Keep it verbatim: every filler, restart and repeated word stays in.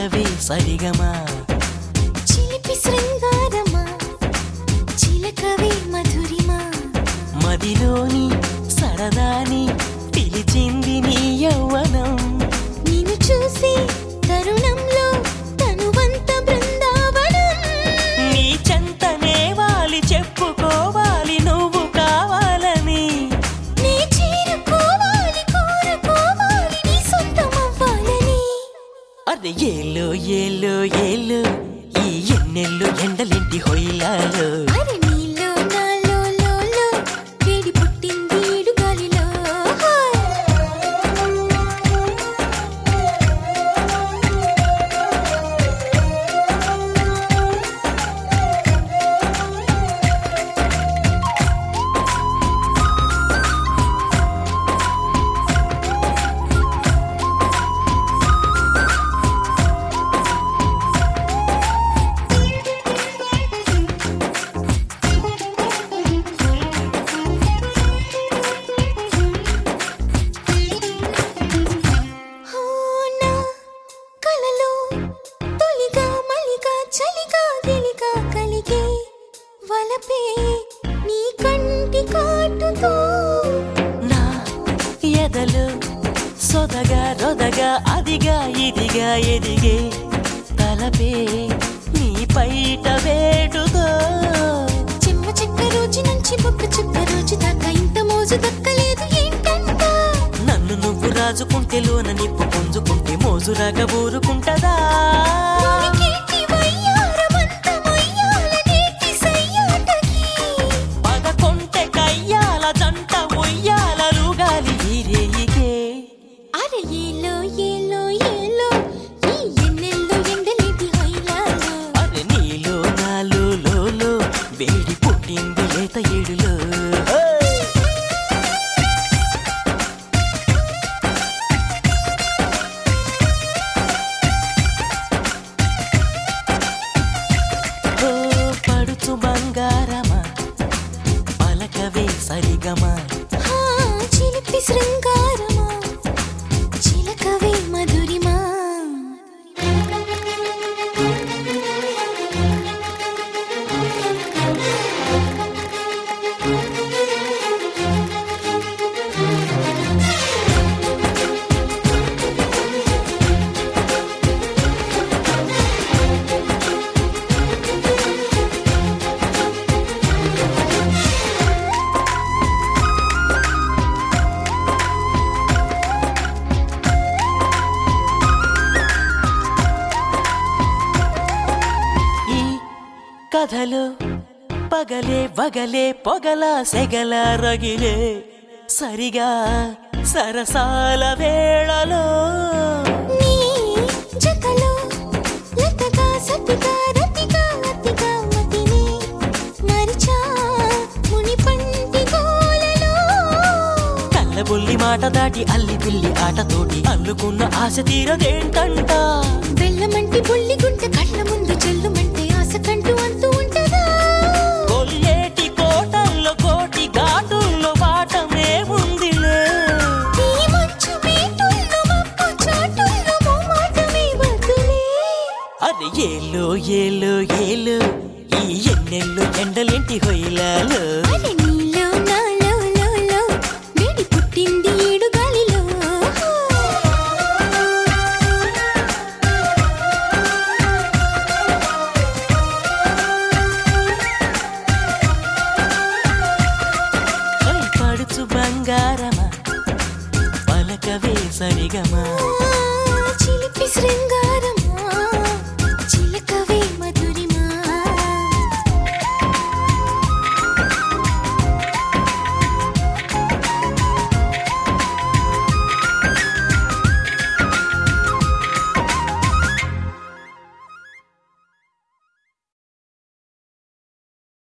పలకవే సరిగమా చిలిపి శృంగారమా చిలకవే మధురిమా మదిలోని సరదాని పిలిచింది నీ యౌవనం నిన్ను చూసి తరుణంలో తనువంత బృందావనం నీ చెంతనే వాలి చెప్పుకోవాలి నువ్వు కావాలని నీ చేరుకోవాలి కోరుకోవాలి నీ సొంతమవ్వాలని అరే ఏలో ఏలో ఏలో ఈ ఎన్నెల్లో ఎండలింటి హొయిలాలో అరే నీలో నాలో లోలో వేడి పుట్టింది ఈడు గాలిలో చలిగా గిలిగా కలిగే వలపే నీ కంటి కాటుతో నా ఎదలో సొదగా రొదగా అదిగా ఇదిగా ఎదిగే తలపే నీ పైట వేటుతో చెమ్మ చెక్క రోజు నుంచి బొక్క చుక్క రోజు దాకా ఇంత మోజు దక్కలేదు ఏంటంట నన్ను నువ్వు రాజుకుంటే లోన నిప్పు పుంజుకుంటే మోజురాగా ఊరుకుంటదా పదకొంటె కయ్యాల జంట ఉయ్యాలలుగాలి రేయికే అరే ఏలో ఏలో ఏలో ఈ ఎన్నెల్లో ఎండలేటి హైలాలో అరే నీలో నాలో లోలో వేడి పుట్టింది లేత ఏడులో పడుచు బంగారమా పలకవే సరిగమా చిలిపి శృంగారమా చిలకవే మధురిమా కథలో పగలే వగలే పొగల సెగల రగిలే సరిగా సరసాల వేళలో నీ జతలో లతగా సతిగా రతిగా అతిగా మతిని మరిచా ముని పంటి గోలలో కళ్ళబుల్లి మాట దాటి అల్లి పిల్లి ఆటతోటి అల్లుకున్న ఆశ తీరదేంటంట బెల్లమంటి బుల్లి గుంట కళ్ళ ముందు చెల్లుమంటే ఆశ కంటూ అంటూ ఉంటదా కొల్లేటి కోటల్లో కోటి ఘాటుల్లో వాటమే ఉందిలే ఈ మంచు మీటుల్లో మబ్బు చాటుల్లో మోమాటమే వద్దులే అరే ఏలో ఏలో ఏలో ఈ ఎన్నెల్లో ఎండలేంటి హొయిలాలో అరే నీలో నాలో లోలో వేడి పుట్టింది ఈడు గాలిలో పడుచు బంగారమా పలకవే సరిగమా చిలిపి శృంగారం